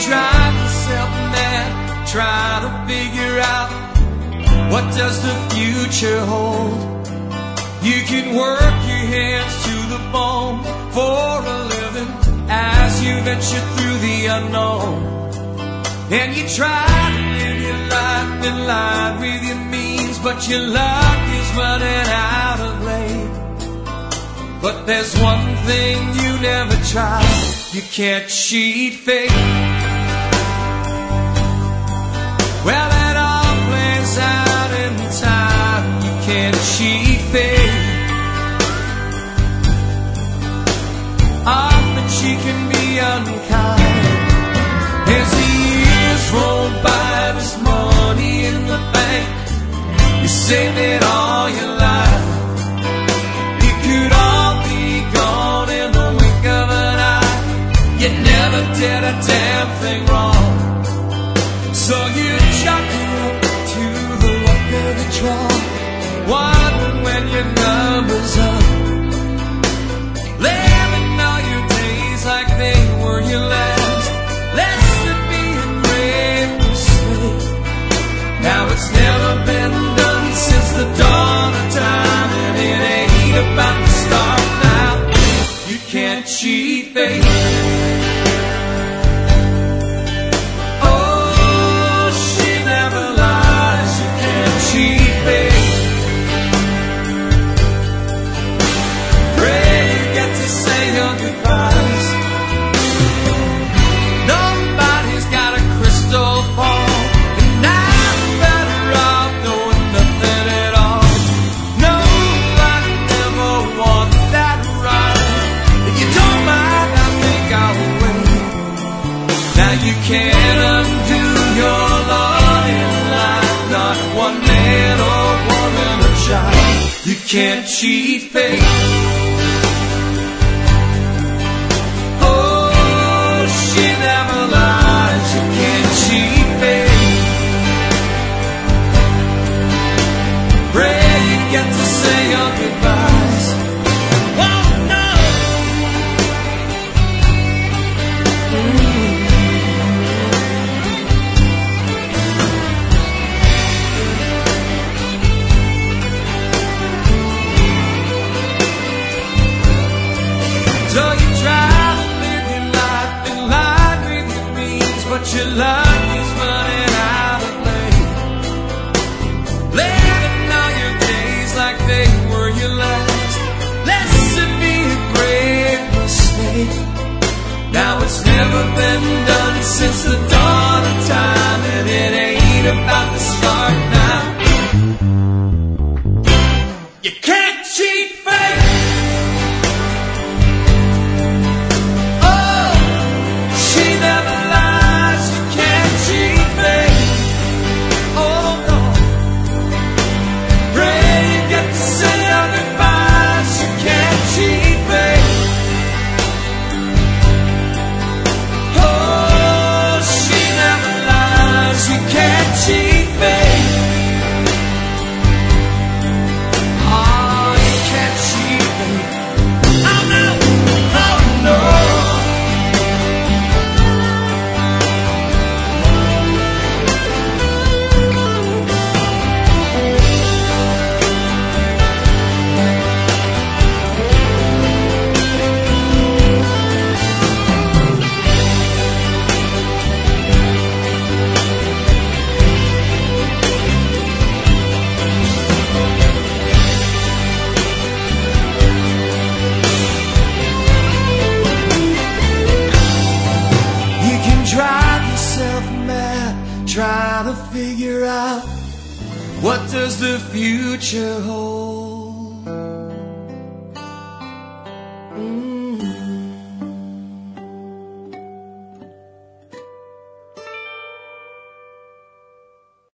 drive yourself mad, try to figure out what does the future hold. You can work your hands to the bone for a living as you venture through the unknown. And you try to live your life in line with your means, but your luck is running out of late. But there's one thing you never tried: you can't cheat fate. Well, it all plays out in time. You can't cheat fate. But she can be unkind. As the years roll by, there's money in the bank. You saved it all your life. It could all be gone in the wink of an eye. You never did a damn thing wrong. So you chalk it up to the luck of the draw, wondering when your number's up. Like they were your last. Lest it be a great mistake. Now it's never been done since the dawn of time, and it ain't about to start now. You can't cheat fate. Oh, she never lies. You can't cheat fate. Pray you get to say your goodbyes. You can't undo your lot in life, not one man or woman or child. You can't cheat fate. Oh, she never lies. You can't cheat fate. Pray you get to say your goodbyes. Oh no. So you try to live your life in line with your means, but your luck is running out of lane. Living all your days like they were your last. Lest it be a great mistake. Now it's never been done since the dawn of time, and it ain't about to start now. You can't cheat fate. Try to figure out, what does the future hold?